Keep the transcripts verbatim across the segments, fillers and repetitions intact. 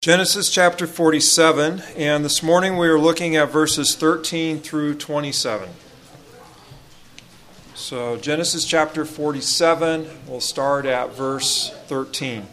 Genesis chapter forty-seven, and this morning we are looking at verses thirteen through twenty-seven. So Genesis chapter forty-seven, we'll start at verse thirteen.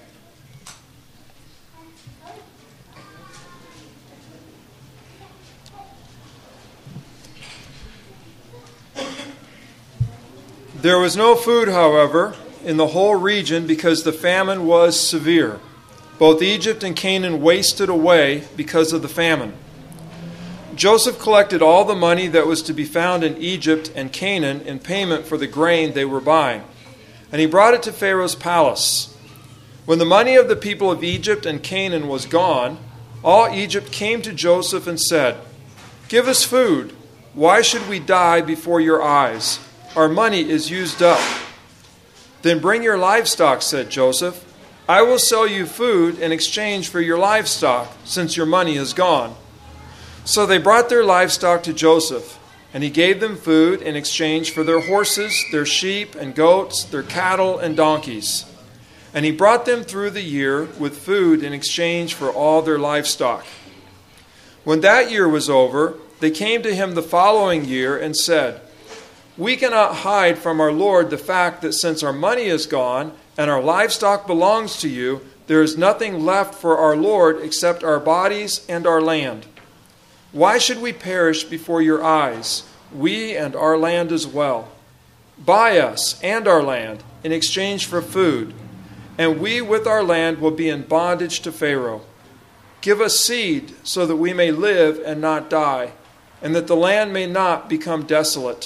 There was no food, however, in the whole region because the famine was severe. Both Egypt and Canaan wasted away because of the famine. Joseph collected all the money that was to be found in Egypt and Canaan in payment for the grain they were buying, and he brought it to Pharaoh's palace. When the money of the people of Egypt and Canaan was gone, all Egypt came to Joseph and said, "Give us food. Why should we die before your eyes? Our money is used up." "Then bring your livestock," said Joseph. "I will sell you food in exchange for your livestock, since your money is gone." So they brought their livestock to Joseph, and he gave them food in exchange for their horses, their sheep and goats, their cattle and donkeys. And he brought them through the year with food in exchange for all their livestock. When that year was over, they came to him the following year and said, "We cannot hide from our Lord the fact that since our money is gone and our livestock belongs to you, there is nothing left for our Lord except our bodies and our land. Why should we perish before your eyes, we and our land as well? Buy us and our land in exchange for food, and we with our land will be in bondage to Pharaoh. Give us seed so that we may live and not die, and that the land may not become desolate."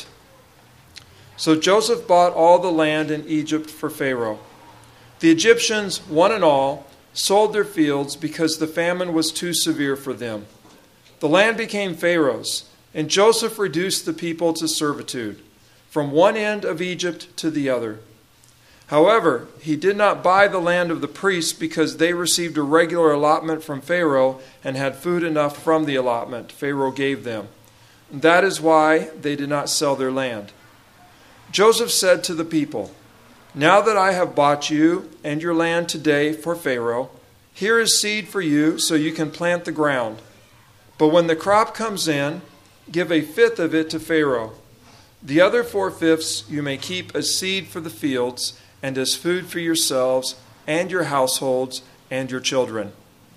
So Joseph bought all the land in Egypt for Pharaoh. The Egyptians, one and all, sold their fields because the famine was too severe for them. The land became Pharaoh's, and Joseph reduced the people to servitude, from one end of Egypt to the other. However, he did not buy the land of the priests because they received a regular allotment from Pharaoh and had food enough from the allotment Pharaoh gave them. That is why they did not sell their land. Joseph said to the people, "Now that I have bought you and your land today for Pharaoh, here is seed for you so you can plant the ground. But when the crop comes in, give a fifth of it to Pharaoh. The other four-fifths you may keep as seed for the fields and as food for yourselves and your households and your children."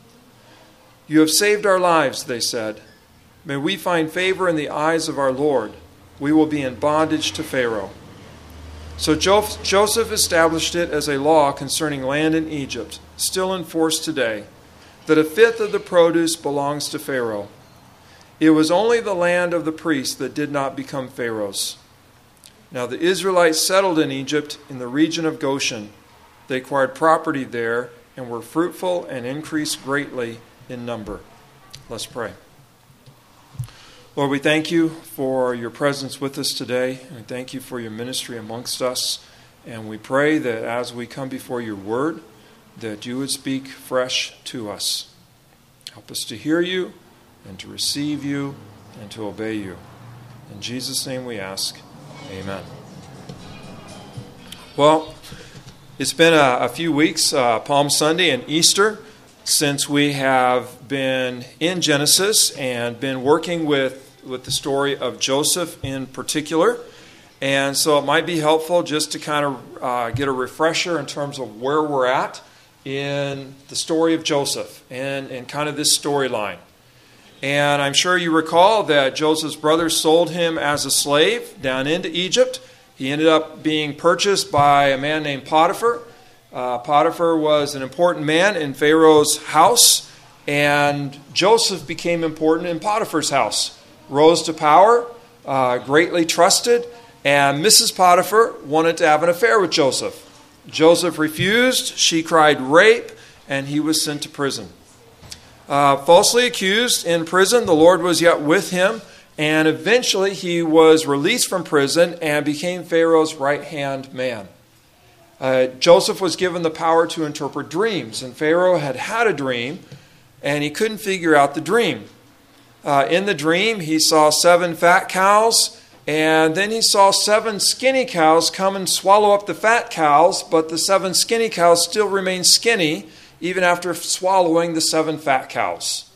"You have saved our lives," they said. "May we find favor in the eyes of our Lord. We will be in bondage to Pharaoh." So Joseph established it as a law concerning land in Egypt, still in force today, that a fifth of the produce belongs to Pharaoh. It was only the land of the priests that did not become Pharaoh's. Now the Israelites settled in Egypt in the region of Goshen. They acquired property there and were fruitful and increased greatly in number. Let's pray. Lord, we thank you for your presence with us today, and we thank you for your ministry amongst us, and we pray that as we come before your word, that you would speak fresh to us. Help us to hear you and to receive you and to obey you. In Jesus' name we ask, amen. Well, it's been a, a few weeks, uh, Palm Sunday and Easter, since we have been in Genesis and been working with, with the story of Joseph in particular. And so it might be helpful just to kind of uh, get a refresher in terms of where we're at in the story of Joseph and, and kind of this storyline. And I'm sure you recall that Joseph's brothers sold him as a slave down into Egypt. He ended up being purchased by a man named Potiphar. Uh, Potiphar was an important man in Pharaoh's house, and Joseph became important in Potiphar's house. Rose to power, uh, greatly trusted, and Missus Potiphar wanted to have an affair with Joseph. Joseph refused, she cried rape, and he was sent to prison. Uh, falsely accused in prison, the Lord was yet with him, and eventually he was released from prison and became Pharaoh's right-hand man. Uh, Joseph was given the power to interpret dreams, and Pharaoh had had a dream, and he couldn't figure out the dream. Uh, in the dream, he saw seven fat cows, and then he saw seven skinny cows come and swallow up the fat cows, but the seven skinny cows still remained skinny, even after swallowing the seven fat cows.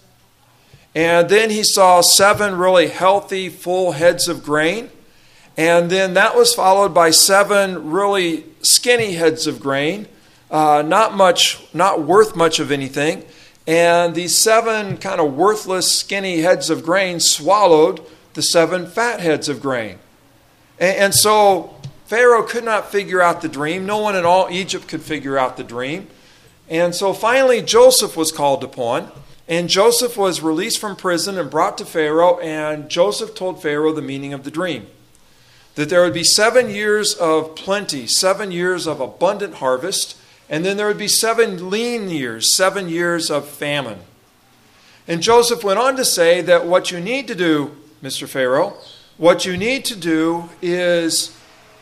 And then he saw seven really healthy, full heads of grain. And then that was followed by seven really skinny heads of grain, uh, not much, not worth much of anything. And these seven kind of worthless, skinny heads of grain swallowed the seven fat heads of grain. And, and so Pharaoh could not figure out the dream. No one in all Egypt could figure out the dream. And so finally Joseph was called upon. And Joseph was released from prison and brought to Pharaoh. And Joseph told Pharaoh the meaning of the dream. That there would be seven years of plenty, seven years of abundant harvest. And then there would be seven lean years, seven years of famine. And Joseph went on to say that what you need to do, Mister Pharaoh, what you need to do is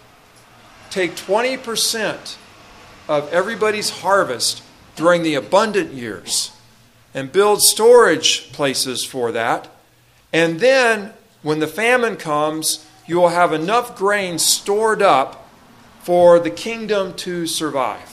take twenty percent of everybody's harvest during the abundant years and build storage places for that. And then when the famine comes, you will have enough grain stored up for the kingdom to survive.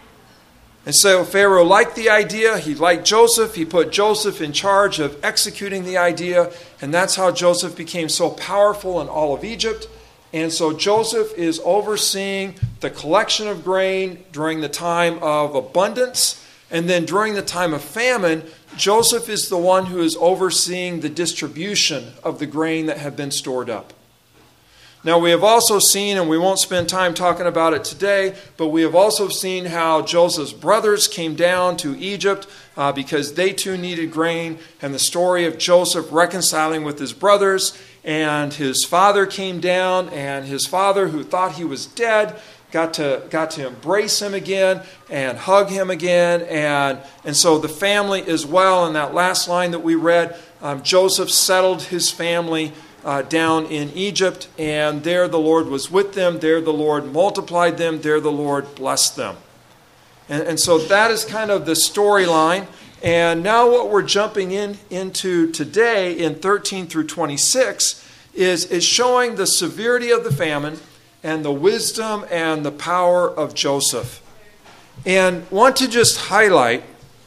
And so Pharaoh liked the idea. He liked Joseph. He put Joseph in charge of executing the idea. And that's how Joseph became so powerful in all of Egypt. And so Joseph is overseeing the collection of grain during the time of abundance. And then during the time of famine, Joseph is the one who is overseeing the distribution of the grain that had been stored up. Now, we have also seen, and we won't spend time talking about it today, but we have also seen how Joseph's brothers came down to Egypt uh, because they too needed grain, and the story of Joseph reconciling with his brothers, and his father came down, and his father, who thought he was dead, got to got to embrace him again and hug him again, and, and so the family as well. In that last line that we read, um, Joseph settled his family Uh, down in Egypt, and there the Lord was with them. There the Lord multiplied them. There the Lord blessed them. And, and so that is kind of the storyline. And now what we're jumping in into today in thirteen through twenty-six is, is showing the severity of the famine and the wisdom and the power of Joseph. And want to just highlight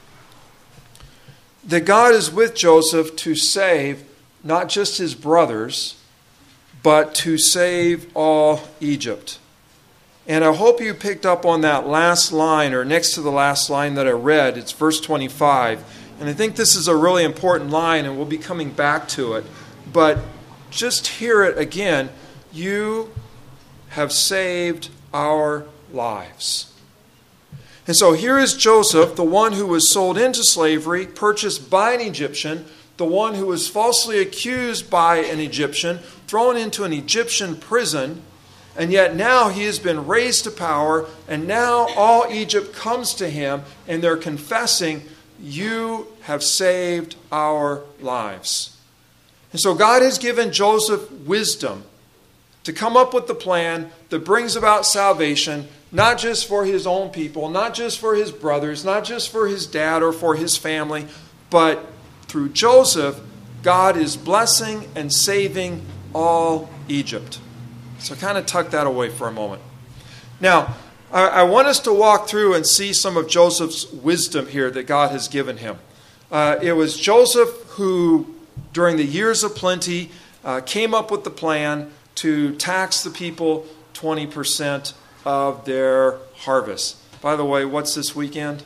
that God is with Joseph to save not just his brothers, but to save all Egypt. And I hope you picked up on that last line, or next to the last line that I read. It's verse twenty-five. And I think this is a really important line, and we'll be coming back to it. But just hear it again. You have saved our lives. And so here is Joseph, the one who was sold into slavery, purchased by an Egyptian, the one who was falsely accused by an Egyptian, thrown into an Egyptian prison, and yet now he has been raised to power, and now all Egypt comes to him, and they're confessing, you have saved our lives. And so God has given Joseph wisdom to come up with the plan that brings about salvation, not just for his own people, not just for his brothers, not just for his dad or for his family, but through Joseph, God is blessing and saving all Egypt. So kind of tuck that away for a moment. Now, I, I want us to walk through and see some of Joseph's wisdom here that God has given him. Uh, it was Joseph who, during the years of plenty, uh, came up with the plan to tax the people twenty percent of their harvest. By the way, what's this weekend?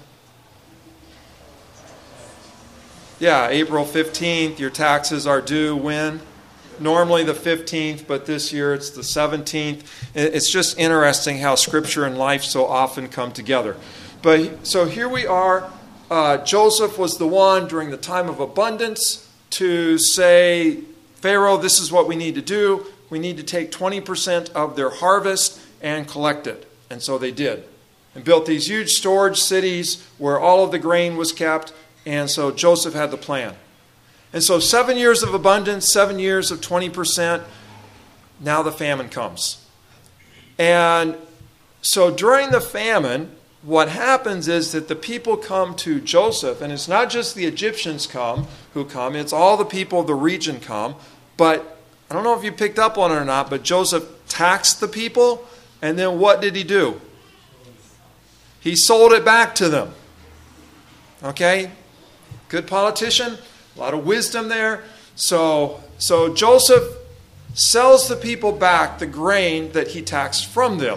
Yeah, April fifteenth, your taxes are due when? Normally the fifteenth, but this year it's the seventeenth. It's just interesting how Scripture and life so often come together. But so here we are. Uh, Joseph was the one during the time of abundance to say, Pharaoh, this is what we need to do. We need to take twenty percent of their harvest and collect it. And so they did. And built these huge storage cities where all of the grain was kept. And so Joseph had the plan. And so seven years of abundance, seven years of twenty percent. Now the famine comes. And so during the famine, what happens is that the people come to Joseph. And it's not just the Egyptians come who come. It's all the people of the region come. But I don't know if you picked up on it or not, but Joseph taxed the people. And then what did he do? He sold it back to them. Okay? Good politician, a lot of wisdom there. So, so Joseph sells the people back the grain that he taxed from them.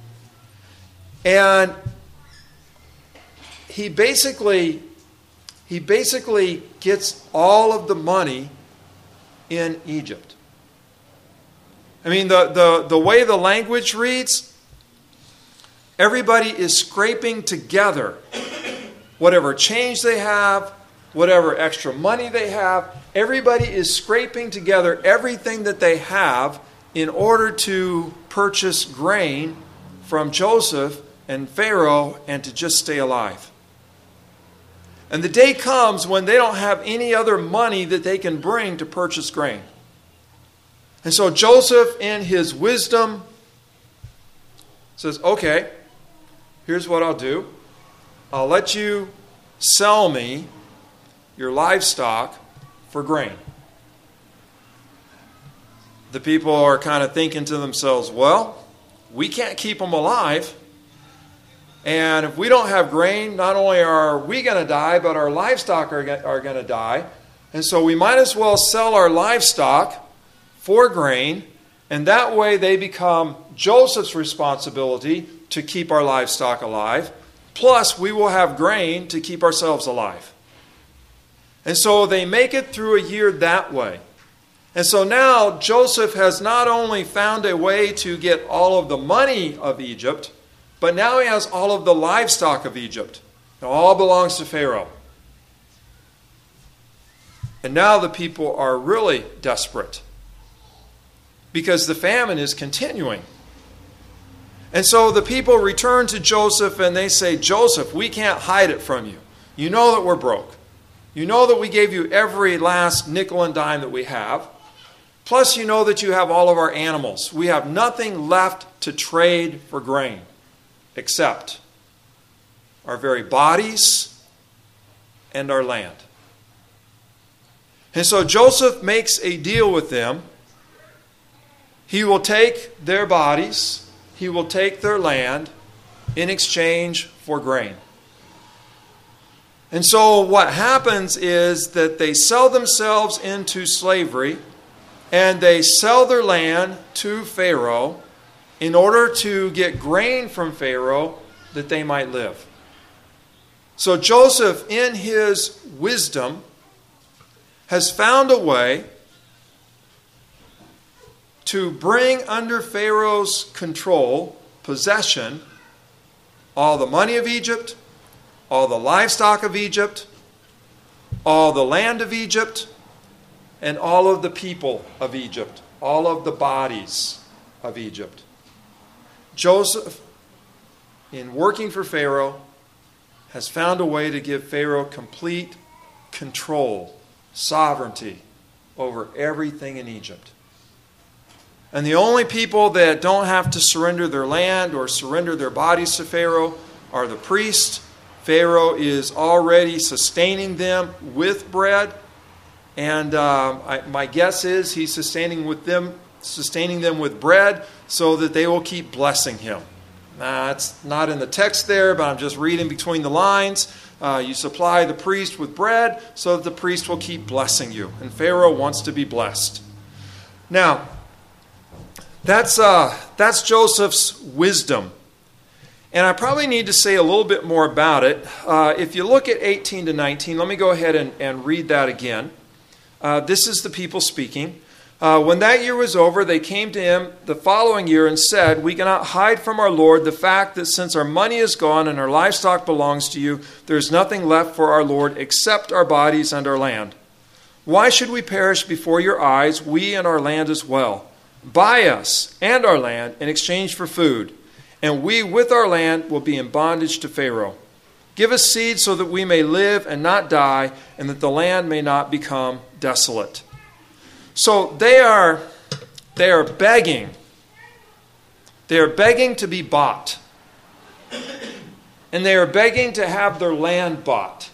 And he basically, he basically gets all of the money in Egypt. I mean, the, the, the way the language reads, everybody is scraping together whatever change they have, whatever extra money they have. Everybody is scraping together everything that they have in order to purchase grain from Joseph and Pharaoh and to just stay alive. And the day comes when they don't have any other money that they can bring to purchase grain. And so Joseph, in his wisdom, says, okay, here's what I'll do. I'll let you sell me your livestock for grain. The people are kind of thinking to themselves, well, we can't keep them alive. And if we don't have grain, not only are we going to die, but our livestock are, are going to die. And so we might as well sell our livestock for grain, and that way they become Joseph's responsibility to keep our livestock alive. Plus, we will have grain to keep ourselves alive. And so they make it through a year that way. And so now Joseph has not only found a way to get all of the money of Egypt, but now he has all of the livestock of Egypt. It all belongs to Pharaoh. And now the people are really desperate because the famine is continuing. And so the people return to Joseph and they say, Joseph, we can't hide it from you. You know that we're broke. You know that we gave you every last nickel and dime that we have. Plus, you know that you have all of our animals. We have nothing left to trade for grain except our very bodies and our land. And so Joseph makes a deal with them. He will take their bodies, he will take their land in exchange for grain. And so what happens is that they sell themselves into slavery and they sell their land to Pharaoh in order to get grain from Pharaoh that they might live. So Joseph, in his wisdom, has found a way to bring under Pharaoh's control, possession, all the money of Egypt, all the livestock of Egypt, all the land of Egypt, and all of the people of Egypt, all of the bodies of Egypt. Joseph, in working for Pharaoh, has found a way to give Pharaoh complete control, sovereignty over everything in Egypt. And the only people that don't have to surrender their land or surrender their bodies to Pharaoh are the priests. Pharaoh is already sustaining them with bread. And um, I, my guess is he's sustaining with them, sustaining them with bread so that they will keep blessing him. Now, it's not in the text there, but I'm just reading between the lines. Uh, you supply the priest with bread so that the priest will keep blessing you. And Pharaoh wants to be blessed. Now, that's, uh, that's Joseph's wisdom. And I probably need to say a little bit more about it. Uh, if you look at eighteen to nineteen, let me go ahead and, and read that again. Uh, this is the people speaking. Uh, when that year was over, they came to him the following year and said, we cannot hide from our Lord the fact that since our money is gone and our livestock belongs to you, there is nothing left for our Lord except our bodies and our land. Why should we perish before your eyes, we and our land as well? Buy us and our land in exchange for food, and we with our land will be in bondage to Pharaoh. Give us seed so that we may live and not die, and that the land may not become desolate. So they are, they are begging. They are begging to be bought. And they are begging to have their land bought.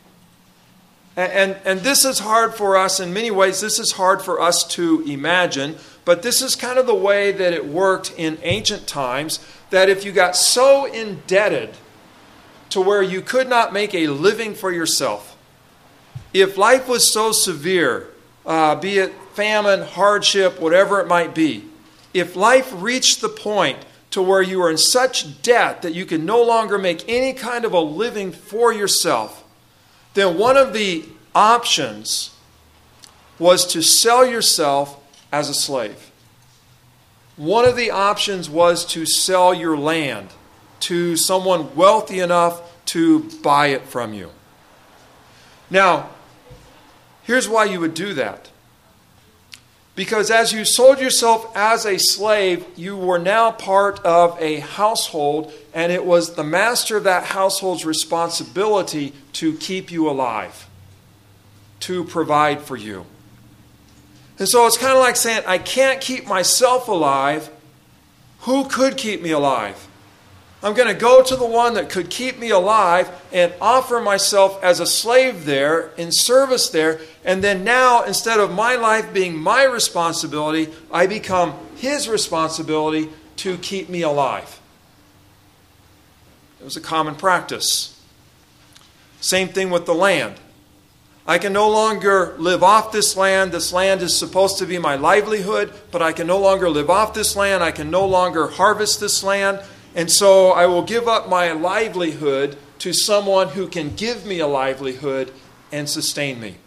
And, and, and this is hard for us in many ways. This is hard for us to imagine. But this is kind of the way that it worked in ancient times, that if you got so indebted to where you could not make a living for yourself, if life was so severe, uh, be it famine, hardship, whatever it might be, if life reached the point to where you were in such debt that you could no longer make any kind of a living for yourself, then one of the options was to sell yourself as a slave. One of the options was to sell your land to someone wealthy enough to buy it from you. Now, here's why you would do that. Because as you sold yourself as a slave, you were now part of a household, and it was the master of that household's responsibility to keep you alive, to provide for you. And so it's kind of like saying, I can't keep myself alive. Who could keep me alive? I'm going to go to the one that could keep me alive and offer myself as a slave there, in service there. And then now, instead of my life being my responsibility, I become his responsibility to keep me alive. It was a common practice. Same thing with the land. I can no longer live off this land. This land is supposed to be my livelihood, but I can no longer live off this land. I can no longer harvest this land. And so I will give up my livelihood to someone who can give me a livelihood and sustain me.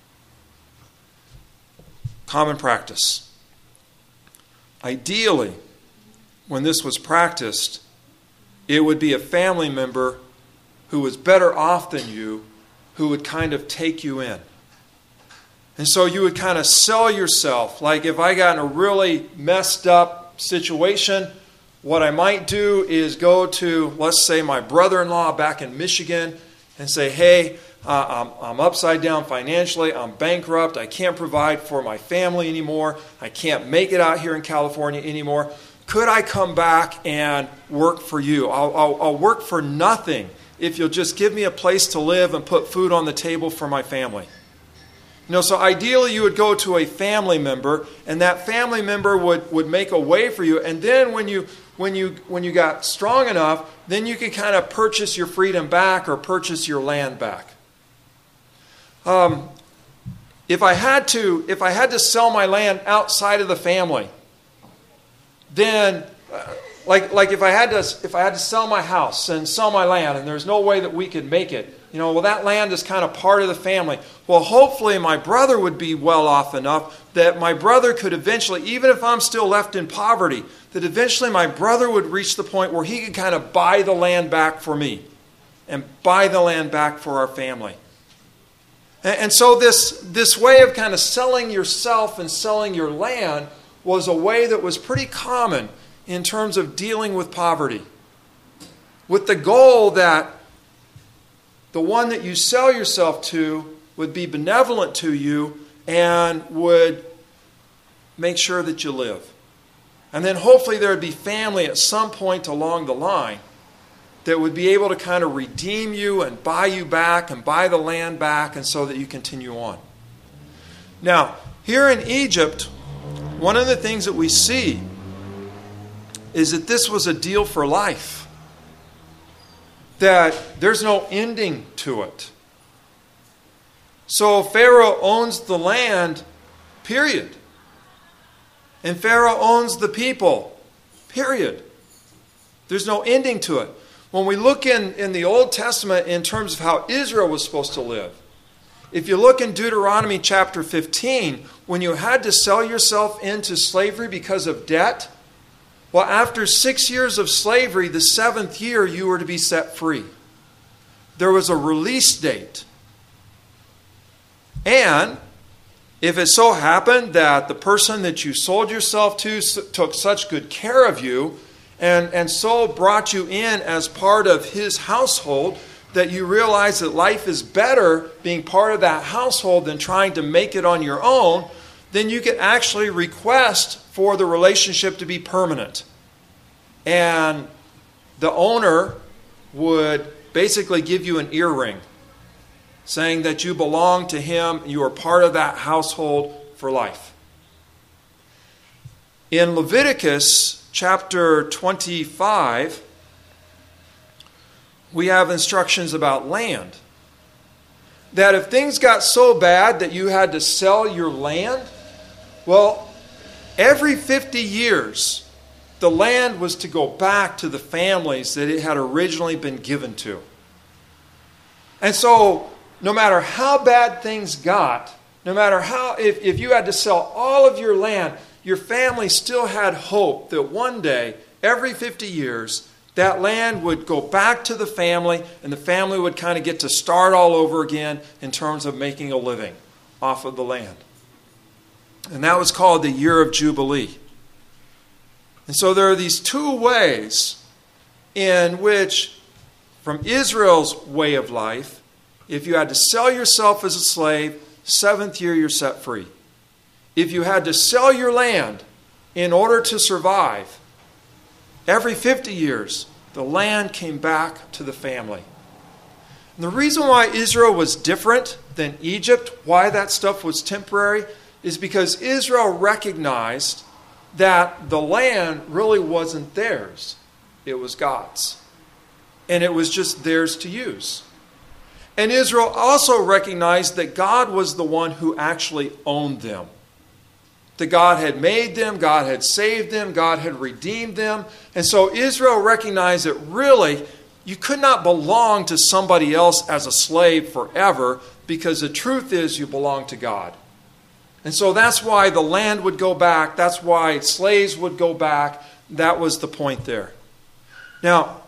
Common practice. Ideally, when this was practiced, it would be a family member who was better off than you, who would kind of take you in. And so you would kind of sell yourself. Like if I got in a really messed up situation, what I might do is go to, let's say, my brother-in-law back in Michigan and say, hey, uh, I'm, I'm upside down financially. I'm bankrupt. I can't provide for my family anymore. I can't make it out here in California anymore. Could I come back and work for you? I'll, I'll, I'll work for nothing if you'll just give me a place to live and put food on the table for my family. You know, so ideally you would go to a family member, and that family member would, would make a way for you. And then when you when you when you got strong enough, then you could kind of purchase your freedom back or purchase your land back. Um, if I had to if I had to sell my land outside of the family, then uh, Like like if I had to if I had to sell my house and sell my land, and there's no way that we could make it, you know, well, that land is kind of part of the family. Well, hopefully my brother would be well off enough that my brother could eventually, even if I'm still left in poverty, that eventually my brother would reach the point where he could kind of buy the land back for me and buy the land back for our family. And, and so this this way of kind of selling yourself and selling your land was a way that was pretty common in terms of dealing with poverty, with the goal that the one that you sell yourself to would be benevolent to you and would make sure that you live. And then hopefully there would be family at some point along the line that would be able to kind of redeem you and buy you back and buy the land back, and so that you continue on. Now, here in Egypt, one of the things that we see is that this was a deal for life. That there's no ending to it. So Pharaoh owns the land, period. And Pharaoh owns the people, period. There's no ending to it. When we look in, in the Old Testament in terms of how Israel was supposed to live, if you look in Deuteronomy chapter fifteen, when you had to sell yourself into slavery because of debt, well, after six years of slavery, the seventh year, you were to be set free. There was a release date. And if it so happened that the person that you sold yourself to took such good care of you and, and so brought you in as part of his household that you realize that life is better being part of that household than trying to make it on your own, then you could actually request for the relationship to be permanent. And the owner would basically give you an earring saying that you belong to him, you are part of that household for life. In Leviticus chapter twenty-five, we have instructions about land. That if things got so bad that you had to sell your land, well, every fifty years, the land was to go back to the families that it had originally been given to. And so, no matter how bad things got, no matter how, if, if you had to sell all of your land, your family still had hope that one day, every fifty years, that land would go back to the family, and the family would kind of get to start all over again in terms of making a living off of the land. And that was called the Year of Jubilee. And so there are these two ways in which, from Israel's way of life, if you had to sell yourself as a slave, seventh year you're set free. If you had to sell your land in order to survive, every fifty years, the land came back to the family. And the reason why Israel was different than Egypt, why that stuff was temporary, is because Israel recognized that the land really wasn't theirs. It was God's. And it was just theirs to use. And Israel also recognized that God was the one who actually owned them. That God had made them, God had saved them, God had redeemed them. And so Israel recognized that really you could not belong to somebody else as a slave forever, because the truth is you belong to God. And so that's why the land would go back. That's why slaves would go back. That was the point there. Now,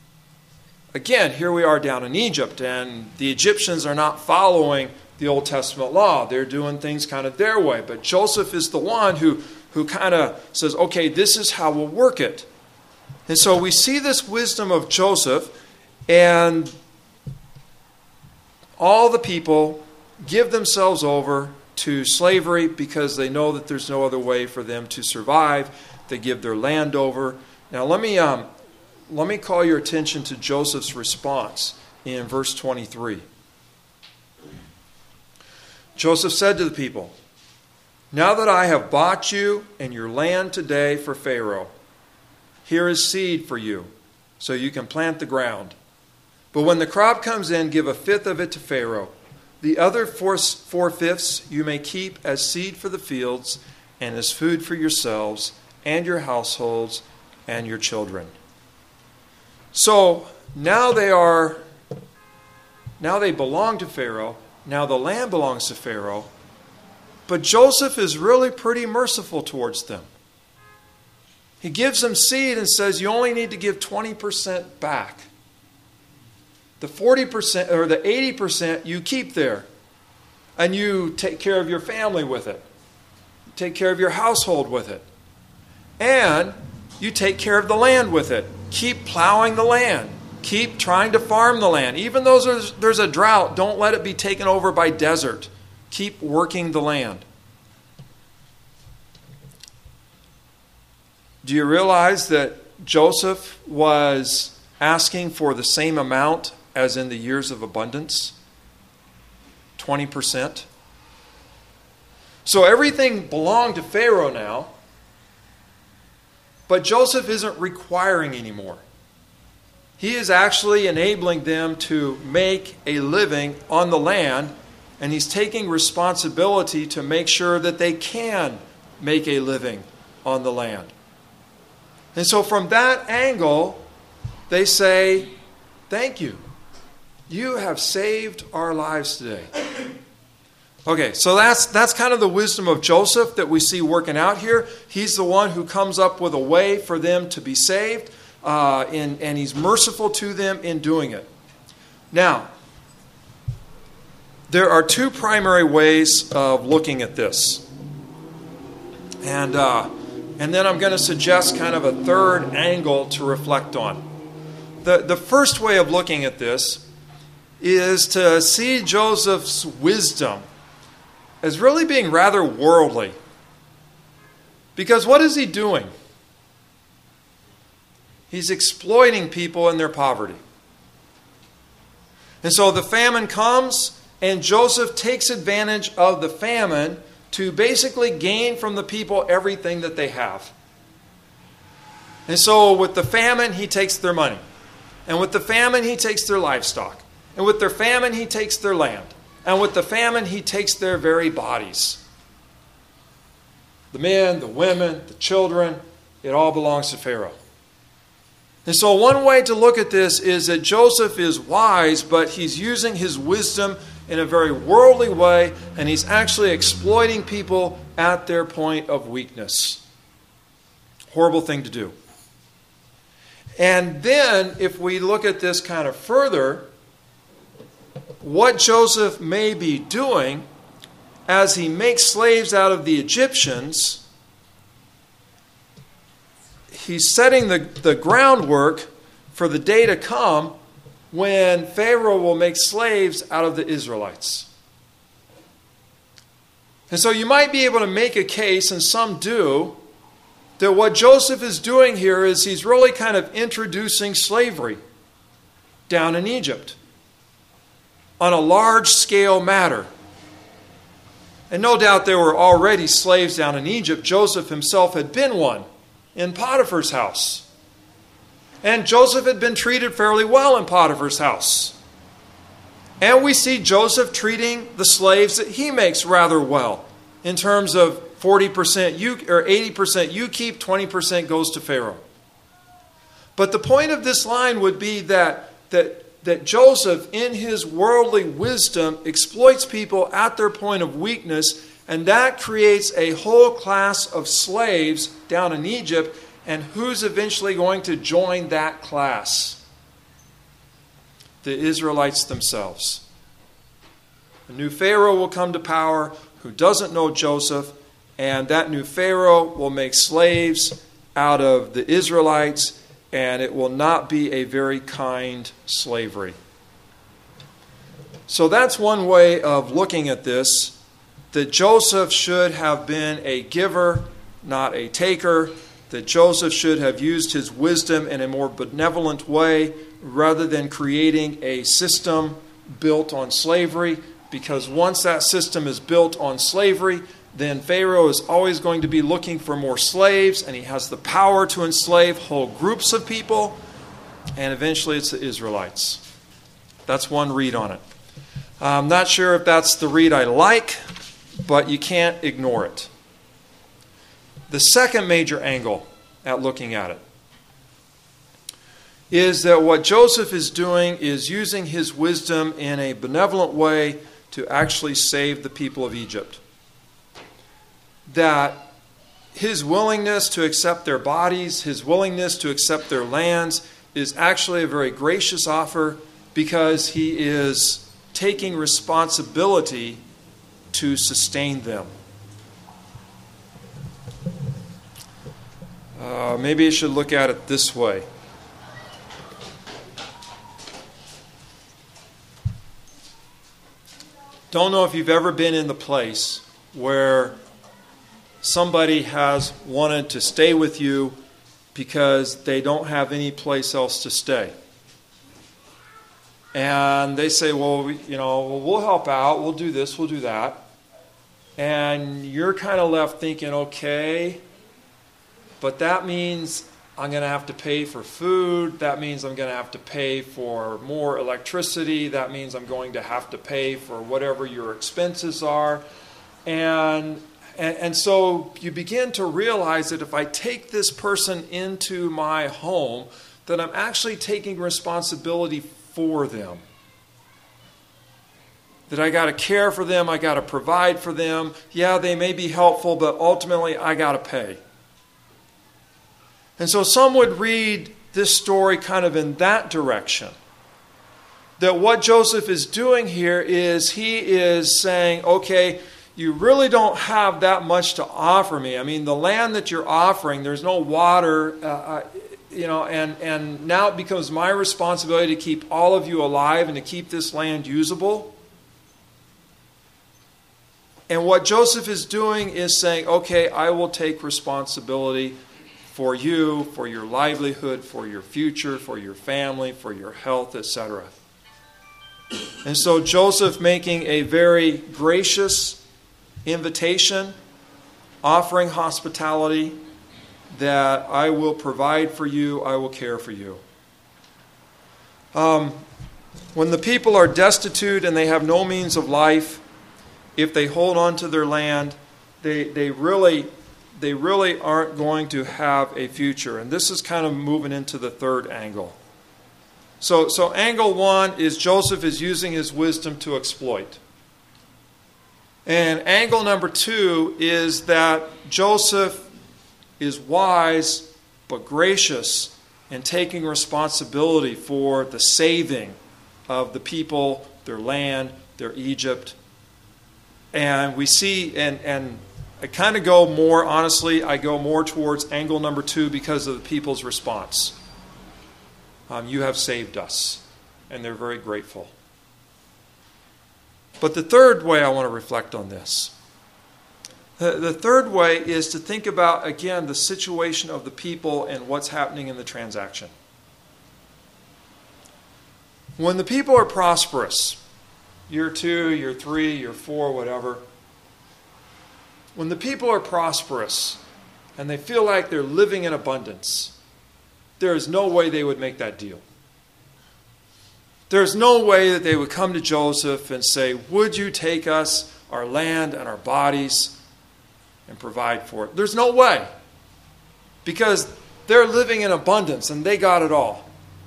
again, here we are down in Egypt, and the Egyptians are not following the Old Testament law. They're doing things kind of their way. But Joseph is the one who, who kind of says, okay, this is how we'll work it. And so we see this wisdom of Joseph, and all the people give themselves over to slavery because they know that there's no other way for them to survive. They give their land over. Now let me um, let me call your attention to Joseph's response in verse twenty-three. Joseph said to the people, "Now that I have bought you and your land today for Pharaoh, here is seed for you, so you can plant the ground. But when the crop comes in, give a fifth of it to Pharaoh. The other four, four-fifths you may keep as seed for the fields and as food for yourselves and your households and your children." So now they are, now they belong to Pharaoh. Now the land belongs to Pharaoh. But Joseph is really pretty merciful towards them. He gives them seed and says you only need to give twenty percent back. The forty percent or the eighty percent you keep there, and you take care of your family with it. You take care of your household with it. And you take care of the land with it. Keep plowing the land. Keep trying to farm the land. Even though there's, there's a drought, don't let it be taken over by desert. Keep working the land. Do you realize that Joseph was asking for the same amount as in the years of abundance? twenty percent. So everything belonged to Pharaoh now, but Joseph isn't requiring anymore. He is actually enabling them to make a living on the land, and he's taking responsibility to make sure that they can make a living on the land. And so from that angle, they say, thank you. You have saved our lives today. Okay, so that's that's kind of the wisdom of Joseph that we see working out here. He's the one who comes up with a way for them to be saved, uh, and, and he's merciful to them in doing it. Now, there are two primary ways of looking at this. And, uh, and then I'm going to suggest kind of a third angle to reflect on. The, the first way of looking at this is to see Joseph's wisdom as really being rather worldly. Because what is he doing? He's exploiting people in their poverty. And so the famine comes, and Joseph takes advantage of the famine to basically gain from the people everything that they have. And so with the famine, he takes their money. And with the famine, he takes their livestock. And with their famine, he takes their land. And with the famine, he takes their very bodies. The men, the women, the children, it all belongs to Pharaoh. And so one way to look at this is that Joseph is wise, but he's using his wisdom in a very worldly way, and he's actually exploiting people at their point of weakness. Horrible thing to do. And then, if we look at this kind of further, what Joseph may be doing as he makes slaves out of the Egyptians, he's setting the, the groundwork for the day to come when Pharaoh will make slaves out of the Israelites. And so you might be able to make a case, and some do, that what Joseph is doing here is he's really kind of introducing slavery down in Egypt on a large-scale matter. And no doubt there were already slaves down in Egypt. Joseph himself had been one in Potiphar's house. And Joseph had been treated fairly well in Potiphar's house. And we see Joseph treating the slaves that he makes rather well in terms of forty percent you or eighty percent you keep, twenty percent goes to Pharaoh. But the point of this line would be that, that, that Joseph, in his worldly wisdom, exploits people at their point of weakness, and that creates a whole class of slaves down in Egypt. And who's eventually going to join that class? The Israelites themselves. A new Pharaoh will come to power who doesn't know Joseph, and that new Pharaoh will make slaves out of the Israelites, and it will not be a very kind slavery. So that's one way of looking at this, that Joseph should have been a giver, not a taker, that Joseph should have used his wisdom in a more benevolent way rather than creating a system built on slavery, because once that system is built on slavery, then Pharaoh is always going to be looking for more slaves, and he has the power to enslave whole groups of people, and eventually it's the Israelites. That's one read on it. I'm not sure if that's the read I like, but you can't ignore it. The second major angle at looking at it is that what Joseph is doing is using his wisdom in a benevolent way to actually save the people of Egypt. That his willingness to accept their bodies, his willingness to accept their lands is actually a very gracious offer, because he is taking responsibility to sustain them. Uh, maybe you should look at it this way. Don't know if you've ever been in the place where somebody has wanted to stay with you because they don't have any place else to stay. And they say, well, we, you know, we'll help out, we'll do this, we'll do that. And you're kind of left thinking, okay, but that means I'm going to have to pay for food. That means I'm going to have to pay for more electricity. That means I'm going to have to pay for whatever your expenses are. And, and, and so you begin to realize that if I take this person into my home, that I'm actually taking responsibility for them. That I got to care for them. I got to provide for them. Yeah, they may be helpful, but ultimately I got to pay. And so some would read this story kind of in that direction. That what Joseph is doing here is he is saying, okay, you really don't have that much to offer me. I mean, the land that you're offering, there's no water, uh, you know, and, and now it becomes my responsibility to keep all of you alive and to keep this land usable. And what Joseph is doing is saying, okay, I will take responsibility for you, for your livelihood, for your future, for your family, for your health, et cetera. And so Joseph making a very gracious invitation, offering hospitality, that I will provide for you, I will care for you. Um, when the people are destitute and they have no means of life, if they hold on to their land, they, they really they really aren't going to have a future. And this is kind of moving into the third angle. So, so angle one is Joseph is using his wisdom to exploit. And angle number two is that Joseph is wise but gracious in taking responsibility for the saving of the people, their land, their Egypt. And we see, and, and I kind of go more, honestly, I go more towards angle number two because of the people's response. Um, you have saved us. And they're very grateful. But the third way I want to reflect on this. The, the third way is to think about, again, the situation of the people and what's happening in the transaction. When the people are prosperous, year two, year three, year four, whatever, when the people are prosperous and they feel like they're living in abundance, there is no way they would make that deal. There's no way that they would come to Joseph and say, would you take us, our land and our bodies, and provide for it? There's no way. Because they're living in abundance and they got it all.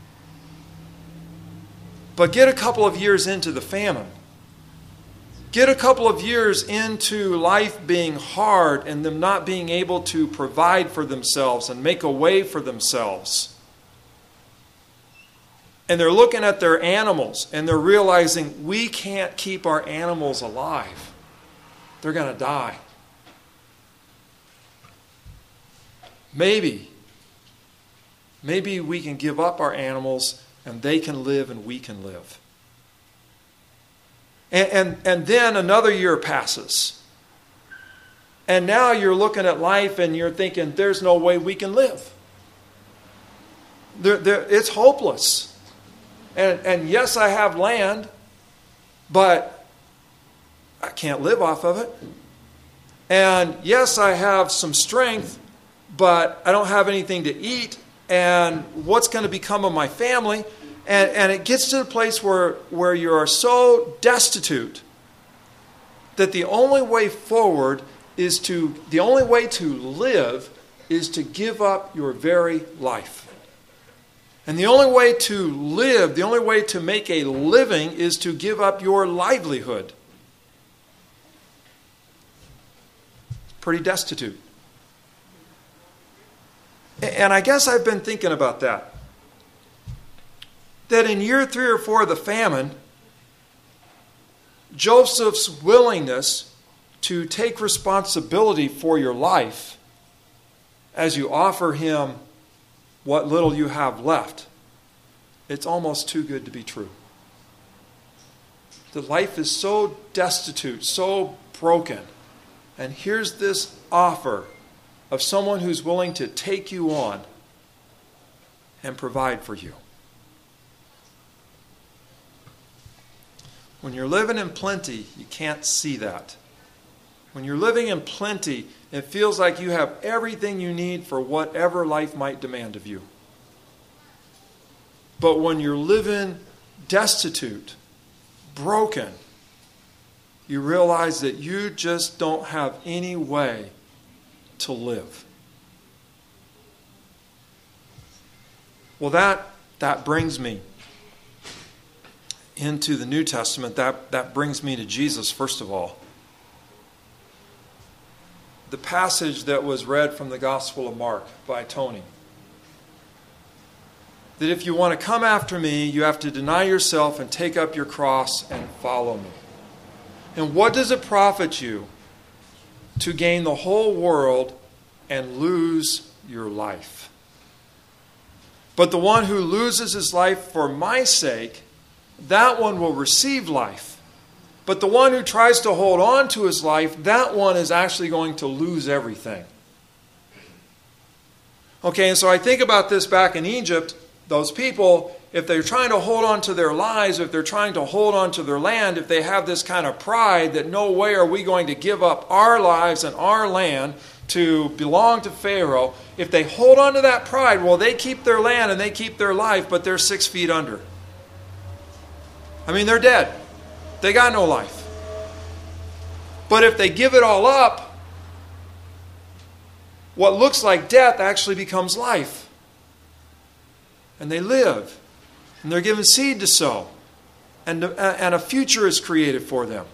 But get a couple of years into the famine. Get a couple of years into life being hard and them not being able to provide for themselves and make a way for themselves. And they're looking at their animals and they're realizing we can't keep our animals alive. They're going to die. Maybe, maybe we can give up our animals and they can live and we can live. And, and, and then another year passes. And now you're looking at life and you're thinking, there's no way we can live. There, there, it's hopeless. And, and yes, I have land, but I can't live off of it. And yes, I have some strength, but I don't have anything to eat. And what's going to become of my family? And, and it gets to the place where, where you are so destitute that the only way forward is to, the only way to live is to give up your very life. And the only way to live, the only way to make a living is to give up your livelihood. Pretty destitute. And I guess I've been thinking about that. That in year three or four of the famine, Joseph's willingness to take responsibility for your life as you offer him what little you have left, it's almost too good to be true. The life is so destitute, so broken. And here's this offer of someone who's willing to take you on and provide for you. When you're living in plenty, you can't see that. When you're living in plenty, it feels like you have everything you need for whatever life might demand of you. But when you're living destitute, broken, you realize that you just don't have any way to live. Well, that, that brings me into the New Testament. That, that brings me to Jesus, first of all. The passage that was read from the Gospel of Mark by Tony. That if you want to come after me, you have to deny yourself and take up your cross and follow me. And what does it profit you to gain the whole world and lose your life? But the one who loses his life for my sake, that one will receive life. But the one who tries to hold on to his life, that one is actually going to lose everything. Okay, and so I think about this back in Egypt. Those people, if they're trying to hold on to their lives, if they're trying to hold on to their land, if they have this kind of pride that no way are we going to give up our lives and our land to belong to Pharaoh, if they hold on to that pride, well, they keep their land and they keep their life, but they're six feet under. I mean, they're dead. They got no life. But if they give it all up, what looks like death actually becomes life. And they live. And they're given seed to sow. And, and a future is created for them.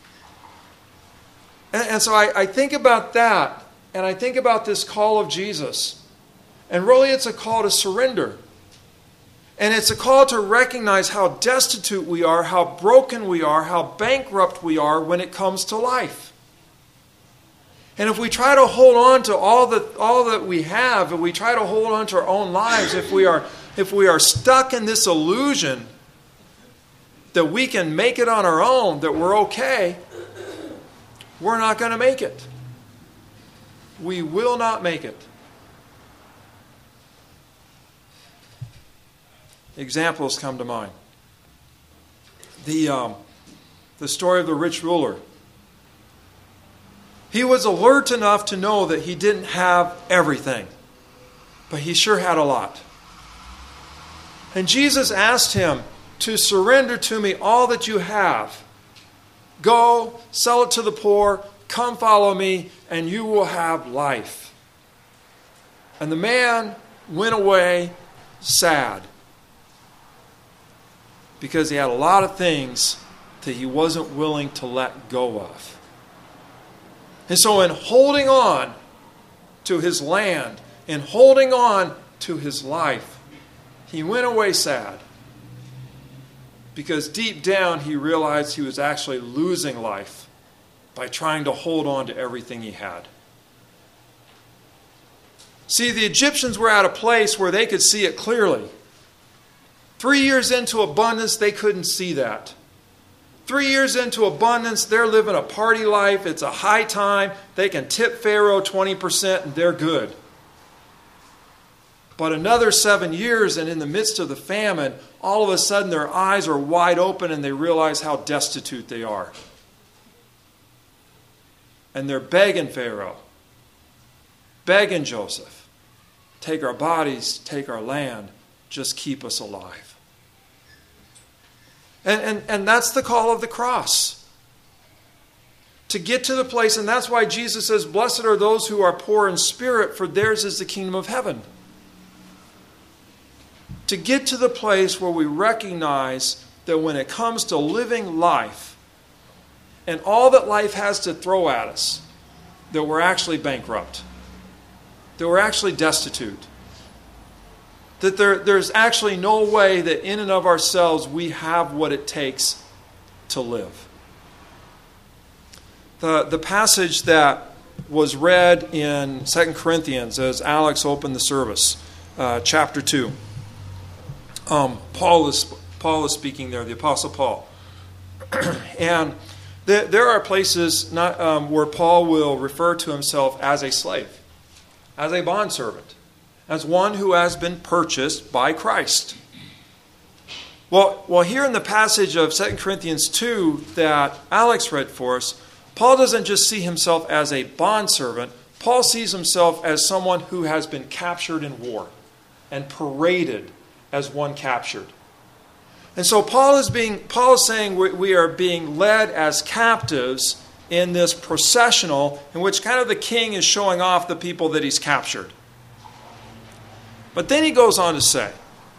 And, and so I, I think about that. And I think about this call of Jesus. And really it's a call to surrender. And it's a call to recognize how destitute we are, how broken we are, how bankrupt we are when it comes to life. And if we try to hold on to all that, all that we have, if we try to hold on to our own lives, if we are, if we are stuck in this illusion that we can make it on our own, that we're okay, we're not going to make it. We will not make it. Examples come to mind. The, um, the story of the rich ruler. He was alert enough to know that he didn't have everything, but he sure had a lot. And Jesus asked him to surrender to me all that you have. Go, sell it to the poor, come follow me, and you will have life. And the man went away sad, because he had a lot of things that he wasn't willing to let go of. And so in holding on to his land, in holding on to his life, he went away sad. Because deep down he realized he was actually losing life by trying to hold on to everything he had. See, the Egyptians were at a place where they could see it clearly. Three years into abundance, they couldn't see that. Three years into abundance, they're living a party life. It's a high time. They can tip Pharaoh twenty percent and they're good. But another seven years and in the midst of the famine, all of a sudden their eyes are wide open and they realize how destitute they are. And they're begging Pharaoh, begging Joseph, take our bodies, take our land, just keep us alive. And, and, and that's the call of the cross. To get to the place, and that's why Jesus says, blessed are those who are poor in spirit, for theirs is the kingdom of heaven. To get to the place where we recognize that when it comes to living life, and all that life has to throw at us, that we're actually bankrupt, that we're actually destitute, that there, there's actually no way that in and of ourselves we have what it takes to live. The, the passage that was read in Second Corinthians as Alex opened the service, uh, chapter two. Um, Paul is Paul is speaking there, the Apostle Paul. And there, there are places not, um, where Paul will refer to himself as a slave, as a bondservant, as one who has been purchased by Christ. Well, well, here in the passage of Second Corinthians two that Alex read for us, Paul doesn't just see himself as a bondservant. Paul sees himself as someone who has been captured in war and paraded as one captured. And so Paul is being Paul is saying we, we are being led as captives in this processional in which kind of the king is showing off the people that he's captured. But then he goes on to say,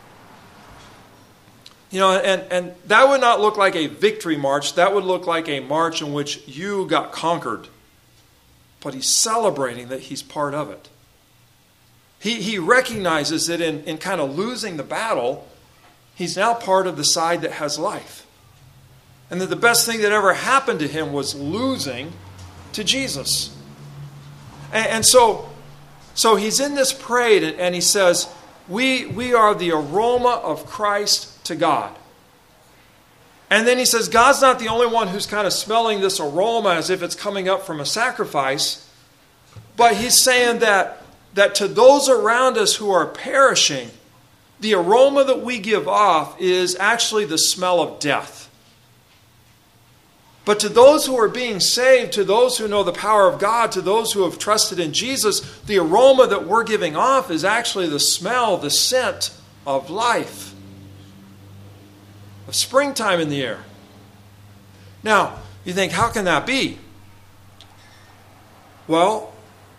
you know, and, and that would not look like a victory march. That would look like a march in which you got conquered. But he's celebrating that he's part of it. He, he recognizes that in, in kind of losing the battle, he's now part of the side that has life. And that the best thing that ever happened to him was losing to Jesus. And, and so, so he's in this parade and, and he says, we, we are the aroma of Christ to God. And then he says, God's not the only one who's kind of smelling this aroma as if it's coming up from a sacrifice. But he's saying that, that to those around us who are perishing, the aroma that we give off is actually the smell of death. But to those who are being saved, to those who know the power of God, to those who have trusted in Jesus, the aroma that we're giving off is actually the smell, the scent of life. of springtime in the air. Now, you think, how can that be? Well,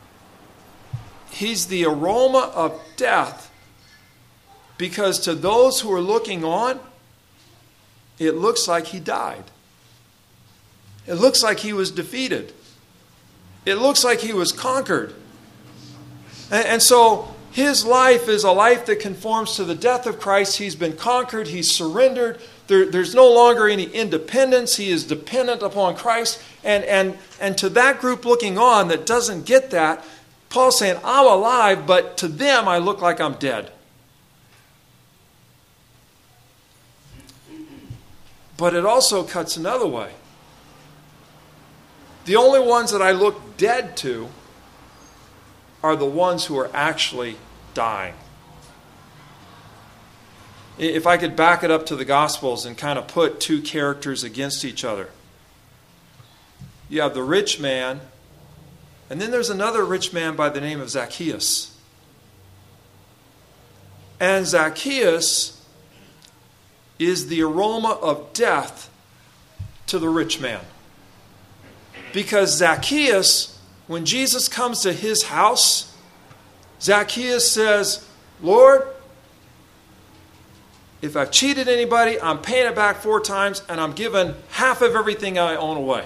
he's the aroma of death, because to those who are looking on, it looks like he died. It looks like he was defeated. It looks like he was conquered. And, and so his life is a life that conforms to the death of Christ. He's been conquered. He's surrendered. There, there's no longer any independence. He is dependent upon Christ. And, and, and to that group looking on that doesn't get that, Paul's saying, I'm alive, but to them I look like I'm dead. But it also cuts another way. The only ones that I look dead to are the ones who are actually dying. If I could back it up to the Gospels and kind of put two characters against each other. You have the rich man, and then there's another rich man by the name of Zacchaeus. And Zacchaeus is the aroma of death to the rich man. Because Zacchaeus, when Jesus comes to his house, Zacchaeus says, Lord, if I've cheated anybody, I'm paying it back four times, and I'm giving half of everything I own away.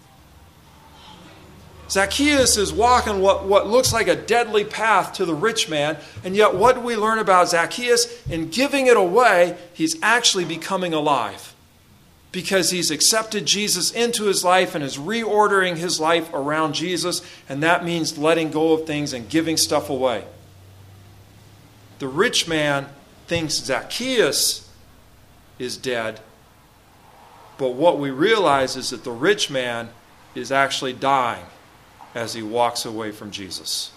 Zacchaeus is walking what, what looks like a deadly path to the rich man, and yet what do we learn about Zacchaeus? In giving it away, he's actually becoming alive, because he's accepted Jesus into his life and is reordering his life around Jesus, and that means letting go of things and giving stuff away. The rich man thinks Zacchaeus is dead, but what we realize is that the rich man is actually dying as he walks away from Jesus.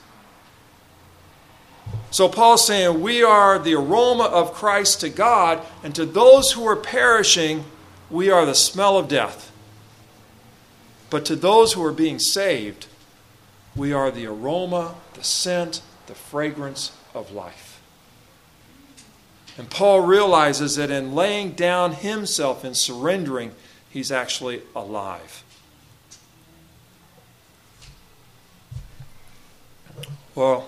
So Paul's saying we are the aroma of Christ to God, and to those who are perishing, we are the smell of death. But to those who are being saved, we are the aroma, the scent, the fragrance of life. And Paul realizes that in laying down himself and surrendering, he's actually alive. Well,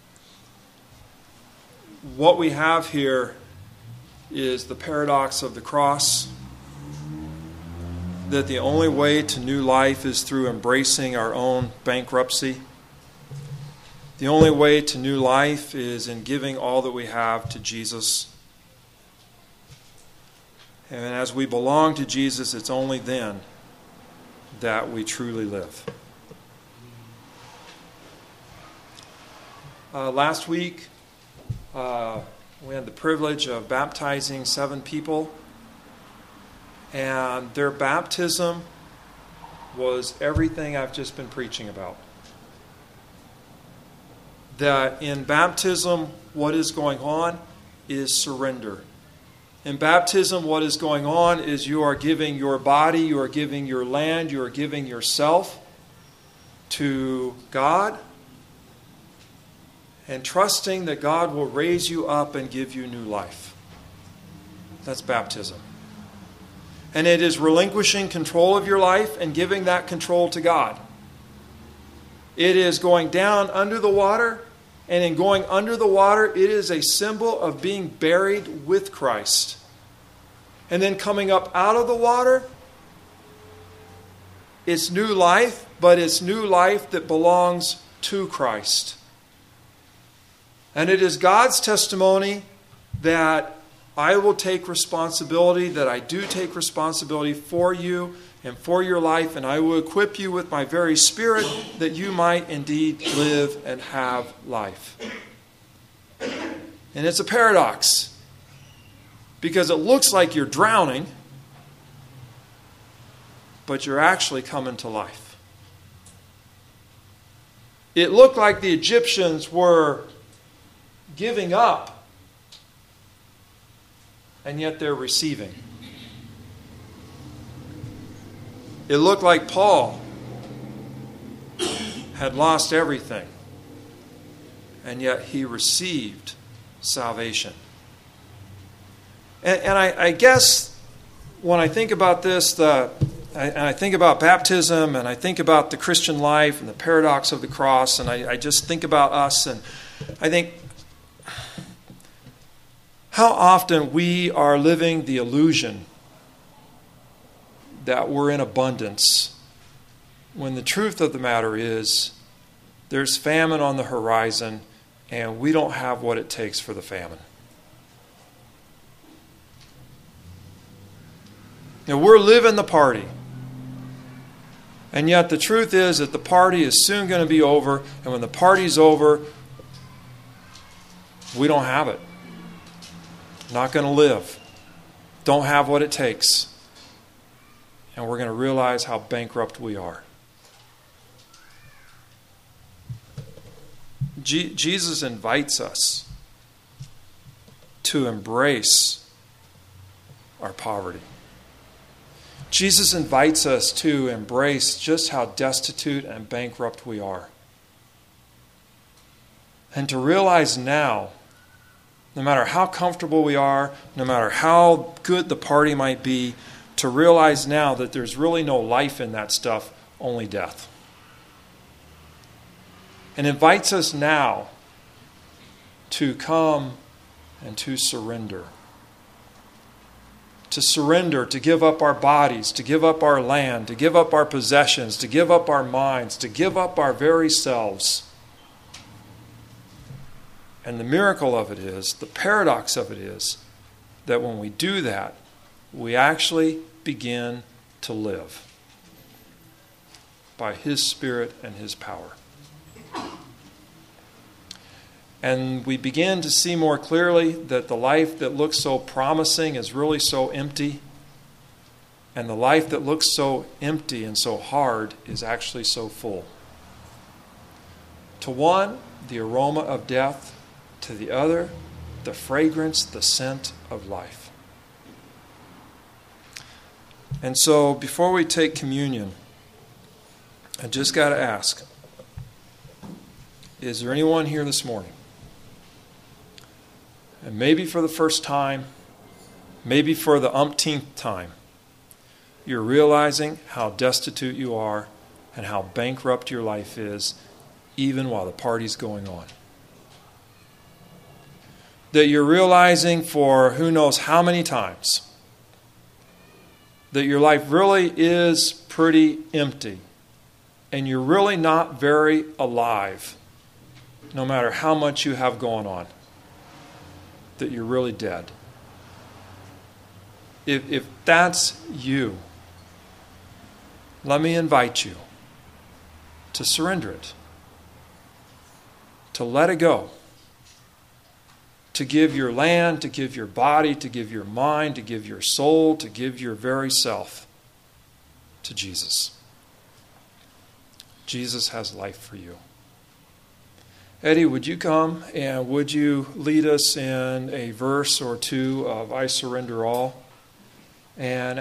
what we have here is the paradox of the cross, that the only way to new life is through embracing our own bankruptcy. The only way to new life is in giving all that we have to Jesus. And as we belong to Jesus, it's only then that we truly live. Uh, last week, uh, we had the privilege of baptizing seven people, and their baptism was everything I've just been preaching about. That in baptism, what is going on is surrender. In baptism, what is going on is you are giving your body, you are giving your land, you are giving yourself to God, and trusting that God will raise you up and give you new life. That's baptism. And it is relinquishing control of your life and giving that control to God. It is going down under the water, and in going under the water, it is a symbol of being buried with Christ. And then coming up out of the water, it's new life, but it's new life that belongs to Christ. And it is God's testimony that I will take responsibility, that I do take responsibility for you and for your life, and I will equip you with my very Spirit that you might indeed live and have life. And it's a paradox, because it looks like you're drowning, but you're actually coming to life. It looked like the Egyptians were giving up, and yet they're receiving. It looked like Paul had lost everything, and yet he received salvation. And, and I, I guess when I think about this, the, I, and I think about baptism, and I think about the Christian life and the paradox of the cross, and I, I just think about us, and I think how often we are living the illusion that we're in abundance, when the truth of the matter is there's famine on the horizon, and we don't have what it takes for the famine. Now, we're living the party. And yet the truth is that the party is soon going to be over, and when the party's over, we don't have it. Not going to live. Don't have what it takes. And we're going to realize how bankrupt we are. Je- Jesus invites us to embrace our poverty. Jesus invites us to embrace just how destitute and bankrupt we are. And to realize now, no matter how comfortable we are, no matter how good the party might be, to realize now that there's really no life in that stuff, only death. And invites us now to come and to surrender. To surrender, to give up our bodies, to give up our land, to give up our possessions, to give up our minds, to give up our very selves. And the miracle of it is, the paradox of it is, that when we do that, we actually begin to live by His Spirit and His power. And we begin to see more clearly that the life that looks so promising is really so empty. And the life that looks so empty and so hard is actually so full. To one, the aroma of death. To the other, the fragrance, the scent of life. And so, before we take communion, I just got to ask, is there anyone here this morning? And maybe for the first time, maybe for the umpteenth time, you're realizing how destitute you are and how bankrupt your life is, even while the party's going on. That you're realizing for who knows how many times that your life really is pretty empty and you're really not very alive, no matter how much you have going on. That you're really dead. If, if that's you, let me invite you to surrender it, to let it go, to give your land, to give your body, to give your mind, to give your soul, to give your very self to Jesus. Jesus has life for you. Eddie, would you come and would you lead us in a verse or two of I Surrender All? And